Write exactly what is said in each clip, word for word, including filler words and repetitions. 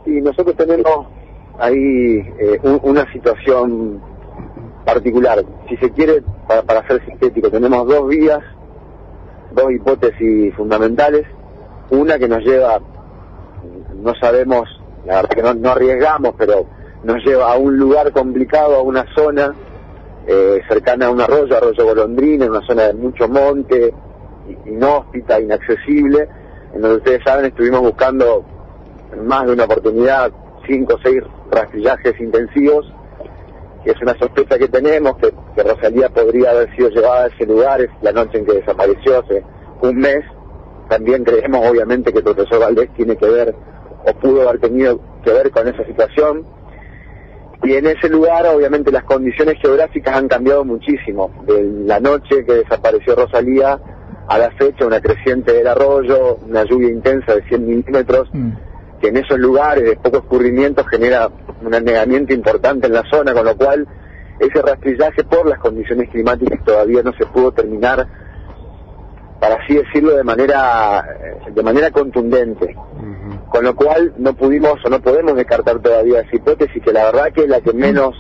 Y nosotros tenemos ahí eh, un, una situación particular. Si se quiere, para, para ser sintético, tenemos dos vías, dos hipótesis fundamentales. Una que nos lleva, no sabemos, la verdad que no, no arriesgamos, pero nos lleva a un lugar complicado, a una zona eh, cercana a un arroyo, arroyo Golondrina, en una zona de mucho monte, inhóspita, inaccesible, en donde ustedes saben estuvimos buscando en más de una oportunidad cinco o seis rastrillajes intensivos, que es una sospecha que tenemos, que, que Rosalía podría haber sido llevada a ese lugar, es la noche en que desapareció hace un mes. También creemos obviamente que el profesor Valdés tiene que ver, o pudo haber tenido que ver con esa situación, y en ese lugar obviamente las condiciones geográficas han cambiado muchísimo, de la noche que desapareció Rosalía a la fecha, una creciente del arroyo, una lluvia intensa de cien milímetros, mm. que en esos lugares de poco escurrimiento genera un anegamiento importante en la zona, con lo cual ese rastrillaje por las condiciones climáticas todavía no se pudo terminar, para así decirlo, de manera de manera contundente. Uh-huh. Con lo cual no pudimos o no podemos descartar todavía esa hipótesis, que la verdad que es la que menos,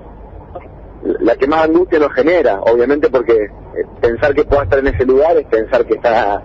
la que más angustia nos genera, obviamente, porque pensar que pueda estar en ese lugar es pensar que está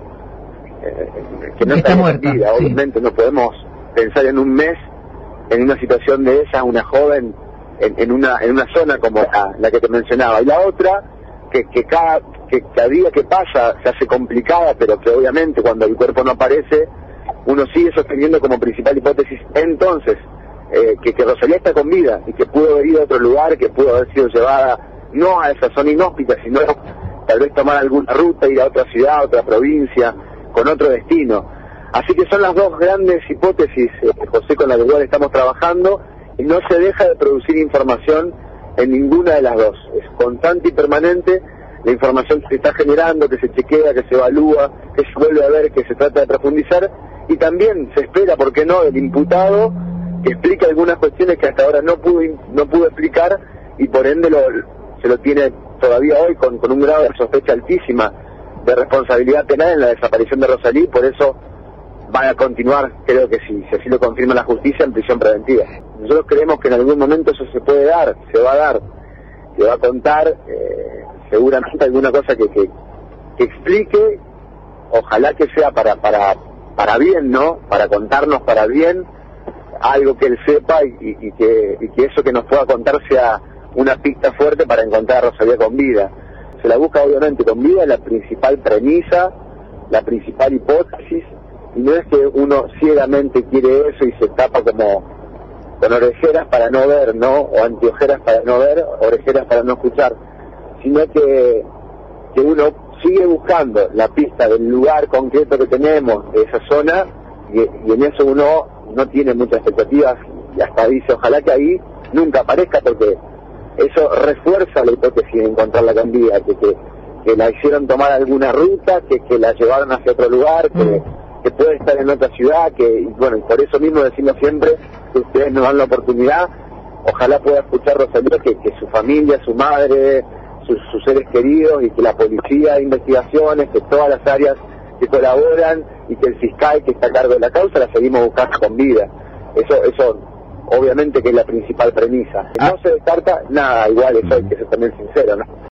eh, que no está, está muerta, vida. Obviamente sí. No podemos pensar en un mes en una situación de esa, una joven en, en una en una zona como la, la que te mencionaba. Y la otra, que, que cada que cada día que pasa se hace complicada, pero que obviamente cuando el cuerpo no aparece, uno sigue sosteniendo como principal hipótesis entonces eh, que, que Rosalía está con vida y que pudo haber ido a otro lugar, que pudo haber sido llevada no a esa zona inhóspita, sino tal vez tomar alguna ruta, ir a otra ciudad, a otra provincia, con otro destino. Así que son las dos grandes hipótesis, eh, José, con las que estamos trabajando, y no se deja de producir información en ninguna de las dos. Es constante y permanente la información que se está generando, que se chequea, que se evalúa, que se vuelve a ver, que se trata de profundizar, y también se espera, ¿por qué no?, del imputado que explique algunas cuestiones que hasta ahora no pudo no pudo explicar, y por ende lo, se lo tiene todavía hoy con, con un grado de sospecha altísima de responsabilidad penal en la desaparición de Rosalía, y por eso van a continuar, creo que si, si así lo confirma la justicia, en prisión preventiva. Nosotros creemos que en algún momento eso se puede dar, se va a dar, se va a contar eh, seguramente alguna cosa que, que, que explique, ojalá que sea para para para bien, ¿no? Para contarnos para bien algo que él sepa, y, y, y, que, y que eso que nos pueda contar sea una pista fuerte para encontrar a Rosalía con vida. Se la busca obviamente con vida, es la principal premisa, la principal hipótesis, y no es que uno ciegamente quiere eso y se tapa como con orejeras para no ver, ¿no? O anteojeras para no ver, orejeras para no escuchar, sino que, que uno sigue buscando la pista del lugar concreto que tenemos, de esa zona, y, y en eso uno no tiene muchas expectativas, y hasta dice, ojalá que ahí nunca aparezca, porque eso refuerza la hipótesis de encontrarla con vida, que, que, que la hicieron tomar alguna ruta, que, que la llevaron hacia otro lugar, que, mm. que puede estar en otra ciudad, que, y bueno, y por eso mismo decimos siempre que ustedes nos dan la oportunidad, ojalá pueda escuchar Rosalía, que, que su familia, su madre, sus, sus seres queridos, y que la policía de investigaciones, que todas las áreas que colaboran, y que el fiscal que está a cargo de la causa la seguimos buscando con vida. Eso, eso obviamente que es la principal premisa. No se descarta nada, igual eso hay que ser también sincero, ¿no?